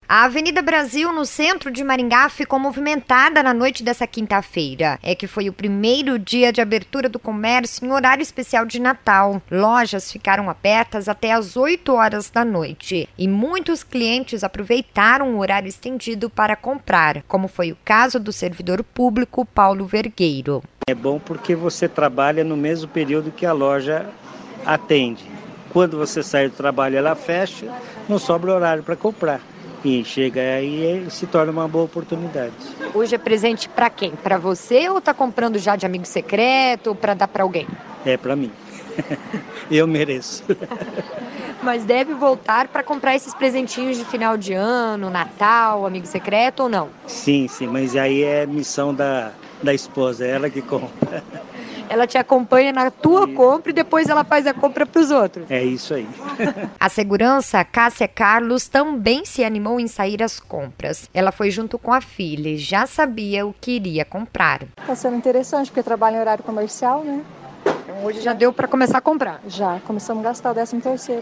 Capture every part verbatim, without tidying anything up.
A Avenida Brasil, no centro de Maringá, ficou movimentada na noite dessa quinta-feira. É que foi o primeiro dia de abertura do comércio em horário especial de Natal. Lojas ficaram abertas até às oito horas da noite e muitos clientes aproveitaram o horário estendido para comprar, como foi o caso do servidor público Paulo Vergueiro. É bom porque você trabalha no mesmo período que a loja atende. Quando você sai do trabalho, ela fecha, não sobra horário para comprar. E chega aí e se torna uma boa oportunidade. Hoje é presente para quem? Para você ou tá comprando já de amigo secreto ou para dar para alguém? É para mim. Eu mereço. Mas deve voltar para comprar esses presentinhos de final de ano, Natal, amigo secreto ou não? Sim, sim, mas aí é missão da, da esposa, é ela que compra. Ela te acompanha na tua e... compra e depois ela faz a compra para os outros. É isso aí. A segurança, Cássia Carlos, também se animou em sair às compras. Ela foi junto com a filha e já sabia o que iria comprar. Está sendo interessante porque trabalha em horário comercial, né? Então hoje já deu para começar a comprar? Já, começamos a gastar o décimo terceiro.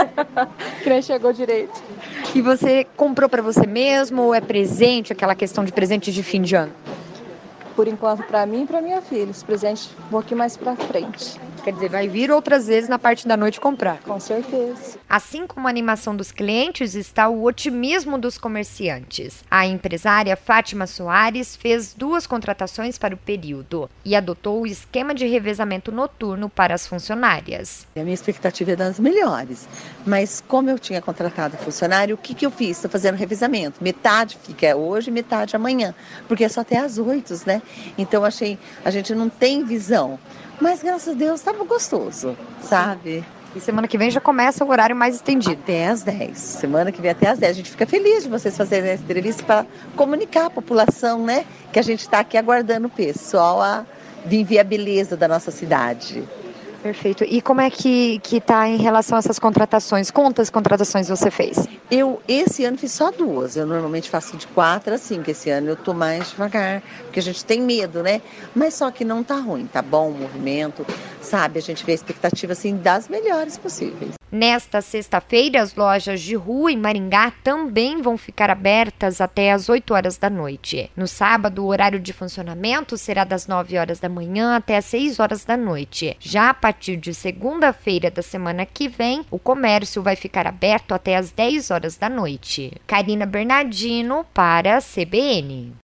Que nem chegou direito. E você comprou para você mesmo ou é presente, aquela questão de presente de fim de ano? Por enquanto, para mim e para minha filha. Esse presente um pouquinho mais para frente. Quer dizer, vai vir outras vezes na parte da noite comprar. Com certeza. Assim como a animação dos clientes, está o otimismo dos comerciantes. A empresária Fátima Soares fez duas contratações para o período e adotou o esquema de revezamento noturno para as funcionárias. A minha expectativa é das melhores, mas como eu tinha contratado funcionário, o que, que eu fiz? Estou fazendo revezamento. Metade fica hoje, metade amanhã, porque é só até às oito, né? Então, achei, a gente não tem visão. Mas, graças a Deus, estava gostoso, sabe? E semana que vem já começa o horário mais estendido. Até às dez. Semana que vem até às dez. A gente fica feliz de vocês fazerem essa entrevista para comunicar à população, né? Que a gente está aqui aguardando o pessoal a vir ver a beleza da nossa cidade. Perfeito. E como é que que tá em relação a essas contratações? Quantas contratações você fez? Eu, esse ano, fiz só duas. Eu normalmente faço de quatro a cinco. Esse ano eu tô mais devagar, porque a gente tem medo, né? Mas só que não tá ruim, tá bom o movimento, sabe? A gente vê a expectativa, assim, das melhores possíveis. Nesta sexta-feira, as lojas de rua em Maringá também vão ficar abertas até às oito horas da noite. No sábado, o horário de funcionamento será das nove horas da manhã até às seis horas da noite. Já a partir de segunda-feira da semana que vem, o comércio vai ficar aberto até às dez horas da noite. Karina Bernardino para a C B N.